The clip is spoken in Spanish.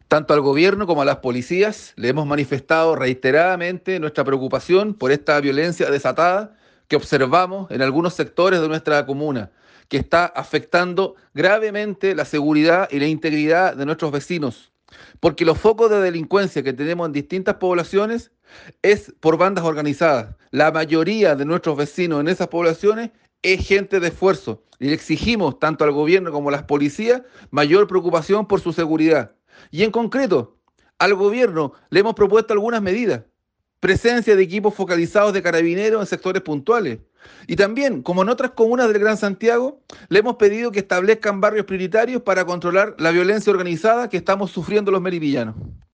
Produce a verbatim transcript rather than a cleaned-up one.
Tanto al gobierno como a las policías le hemos manifestado reiteradamente nuestra preocupación por esta violencia desatada que observamos en algunos sectores de nuestra comuna, que está afectando gravemente la seguridad y la integridad de nuestros vecinos. Porque los focos de delincuencia que tenemos en distintas poblaciones es por bandas organizadas. La mayoría de nuestros vecinos en esas poblaciones es gente de esfuerzo y le exigimos tanto al gobierno como a las policías mayor preocupación por su seguridad. Y en concreto, al gobierno le hemos propuesto algunas medidas. Presencia de equipos focalizados de carabineros en sectores puntuales. Y también, como en otras comunas del Gran Santiago, le hemos pedido que establezcan barrios prioritarios para controlar la violencia organizada que estamos sufriendo los merivillanos.